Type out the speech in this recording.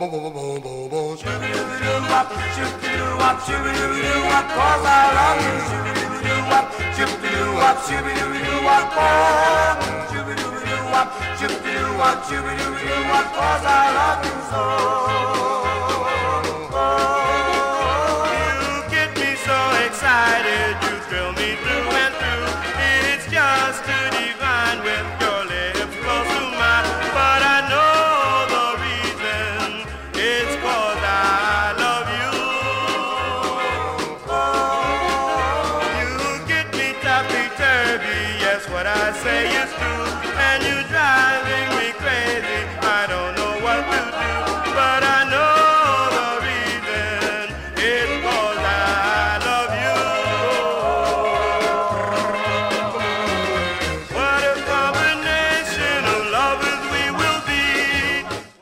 Shoo-ba-doo-ba-doo-wop, shoo-ba-doo-wop, shoo-ba-doo-wop, 'cause I love you. Shoo-ba-doo-wop, shoo-ba-doo-wop, shoo-ba-doo-wop, shoo-ba-doo-wop, shoo-ba-doo-wop, 'cause I love you so.